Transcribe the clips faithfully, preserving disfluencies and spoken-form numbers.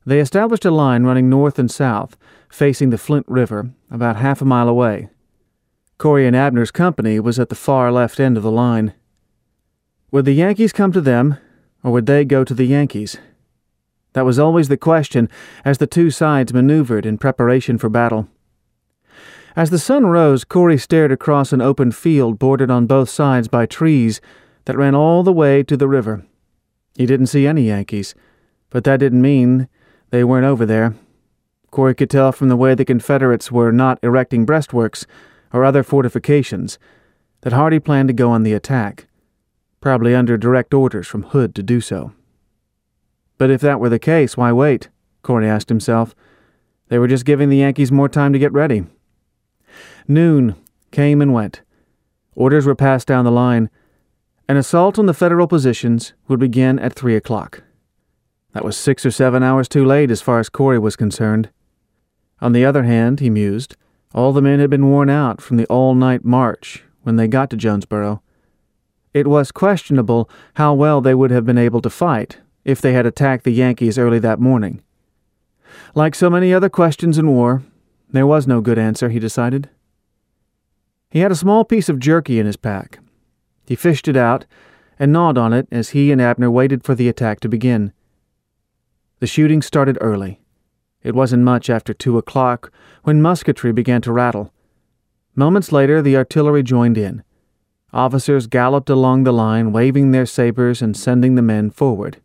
They established a line running north and south, facing the Flint River, about half a mile away. Corey and Abner's company was at the far left end of the line. Would the Yankees come to them, or would they go to the Yankees? That was always the question as the two sides maneuvered in preparation for battle. As the sun rose, Corey stared across an open field bordered on both sides by trees that ran all the way to the river. He didn't see any Yankees, but that didn't mean they weren't over there. Corey could tell from the way the Confederates were not erecting breastworks or other fortifications that Hardee planned to go on the attack, probably under direct orders from Hood to do so. But if that were the case, why wait? Corey asked himself. They were just giving the Yankees more time to get ready. Noon came and went. Orders were passed down the line. An assault on the Federal positions would begin at three o'clock. That was six or seven hours too late as far as Corey was concerned. On the other hand, he mused, all the men had been worn out from the all-night march when they got to Jonesboro. It was questionable how well they would have been able to fight if they had attacked the Yankees early that morning. Like so many other questions in war, there was no good answer, he decided. He had a small piece of jerky in his pack. He fished it out and gnawed on it as he and Abner waited for the attack to begin. The shooting started early. It wasn't much after two o'clock when musketry began to rattle. Moments later, the artillery joined in. Officers galloped along the line, waving their sabers and sending the men forward.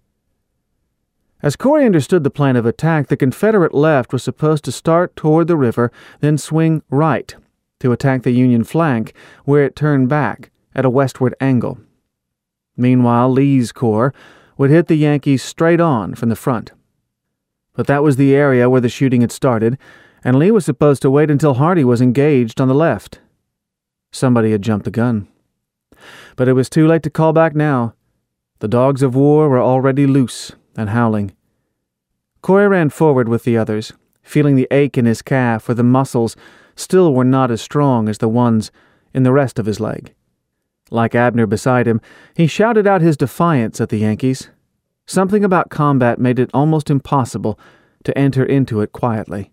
As Corey understood the plan of attack, the Confederate left was supposed to start toward the river, then swing right to attack the Union flank, where it turned back at a westward angle. Meanwhile, Lee's corps would hit the Yankees straight on from the front. But that was the area where the shooting had started, and Lee was supposed to wait until Hardee was engaged on the left. Somebody had jumped the gun. But it was too late to call back now. The dogs of war were already loose and howling. Corey ran forward with the others, feeling the ache in his calf where the muscles still were not as strong as the ones in the rest of his leg. Like Abner beside him, he shouted out his defiance at the Yankees. Something about combat made it almost impossible to enter into it quietly.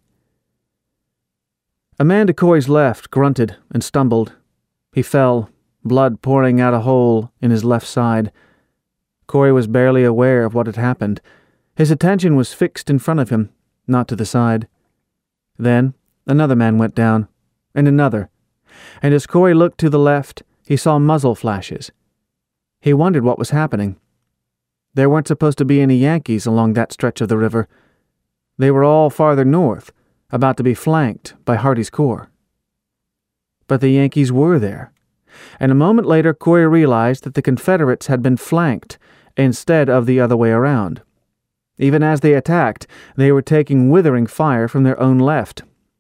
A man to Corey's left grunted and stumbled. He fell, blood pouring out a hole in his left side. Corey was barely aware of what had happened. His attention was fixed in front of him, not to the side. Then another man went down, and another, and as Corey looked to the left, he saw muzzle flashes. He wondered what was happening. There weren't supposed to be any Yankees along that stretch of the river. They were all farther north, about to be flanked by Hardee's corps. But the Yankees were there, and a moment later Corey realized that the Confederates had been flanked instead of the other way around. Even as they attacked, they were taking withering fire from their own left.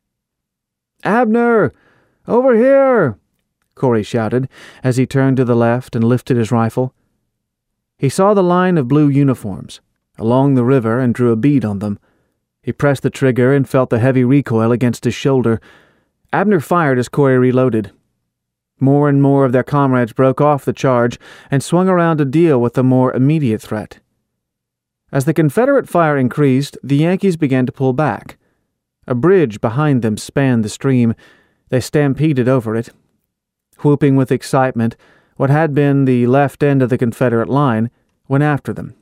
"Abner! Over here!" Corey shouted as he turned to the left and lifted his rifle. He saw the line of blue uniforms along the river and drew a bead on them. He pressed the trigger and felt the heavy recoil against his shoulder. Abner fired as Corey reloaded. More and more of their comrades broke off the charge and swung around to deal with the more immediate threat. As the Confederate fire increased, the Yankees began to pull back. A bridge behind them spanned the stream. They stampeded over it. Whooping with excitement, what had been the left end of the Confederate line went after them.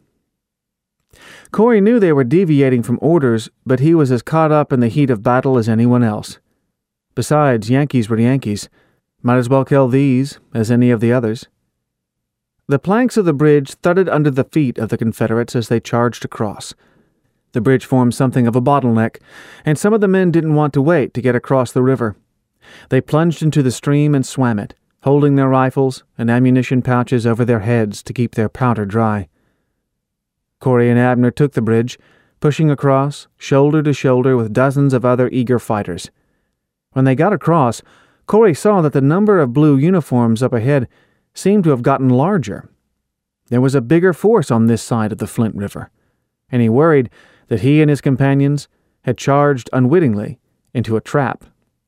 Corey knew they were deviating from orders, but he was as caught up in the heat of battle as anyone else. Besides, Yankees were Yankees. Might as well kill these as any of the others. The planks of the bridge thudded under the feet of the Confederates as they charged across. The bridge formed something of a bottleneck, and some of the men didn't want to wait to get across the river. They plunged into the stream and swam it, holding their rifles and ammunition pouches over their heads to keep their powder dry. Corey and Abner took the bridge, pushing across, shoulder to shoulder with dozens of other eager fighters. When they got across, Corey saw that the number of blue uniforms up ahead seemed to have gotten larger. There was a bigger force on this side of the Flint River, and he worried that he and his companions had charged unwittingly into a trap.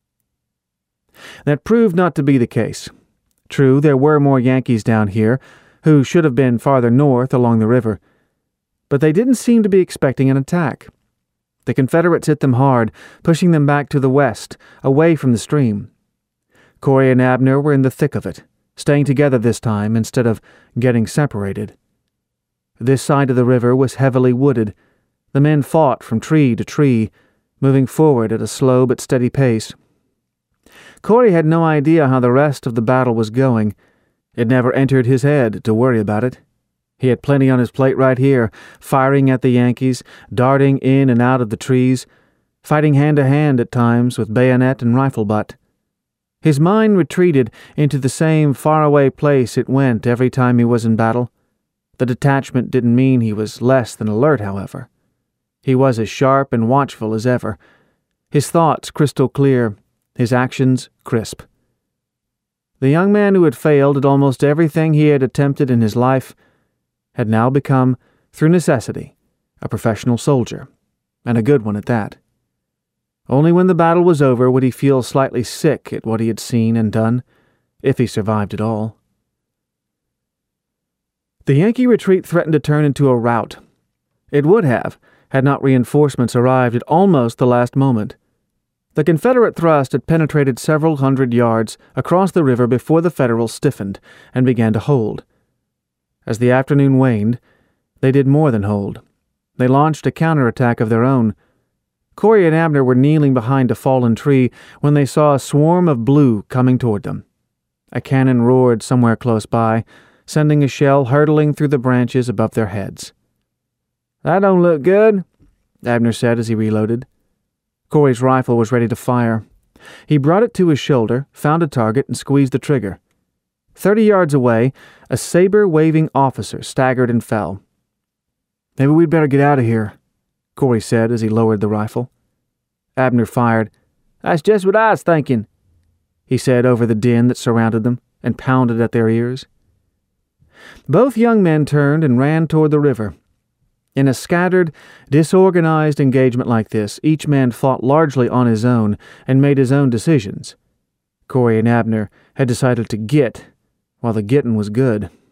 That proved not to be the case. True, there were more Yankees down here, who should have been farther north along the river, but they didn't seem to be expecting an attack. The Confederates hit them hard, pushing them back to the west, away from the stream. Corey and Abner were in the thick of it, staying together this time instead of getting separated. This side of the river was heavily wooded. The men fought from tree to tree, moving forward at a slow but steady pace. Corey had no idea how the rest of the battle was going. It never entered his head to worry about it. He had plenty on his plate right here, firing at the Yankees, darting in and out of the trees, fighting hand-to-hand at times with bayonet and rifle butt. His mind retreated into the same faraway place it went every time he was in battle. The detachment didn't mean he was less than alert, however. He was as sharp and watchful as ever, his thoughts crystal clear, his actions crisp. The young man who had failed at almost everything he had attempted in his life had now become, through necessity, a professional soldier, and a good one at that. Only when the battle was over would he feel slightly sick at what he had seen and done, if he survived at all. The Yankee retreat threatened to turn into a rout. It would have, had not reinforcements arrived at almost the last moment. The Confederate thrust had penetrated several hundred yards across the river before the Federals stiffened and began to hold. As the afternoon waned, they did more than hold. They launched a counterattack of their own. Corey and Abner were kneeling behind a fallen tree when they saw a swarm of blue coming toward them. A cannon roared somewhere close by, sending a shell hurtling through the branches above their heads. "That don't look good," Abner said as he reloaded. Corey's rifle was ready to fire. He brought it to his shoulder, found a target, and squeezed the trigger. Thirty yards away, a saber-waving officer staggered and fell. "Maybe we'd better get out of here," Corey said as he lowered the rifle. Abner fired. "That's just what I was thinking," he said over the din that surrounded them and pounded at their ears. Both young men turned and ran toward the river. In a scattered, disorganized engagement like this, each man fought largely on his own and made his own decisions. Corey and Abner had decided to get, while the getting was good.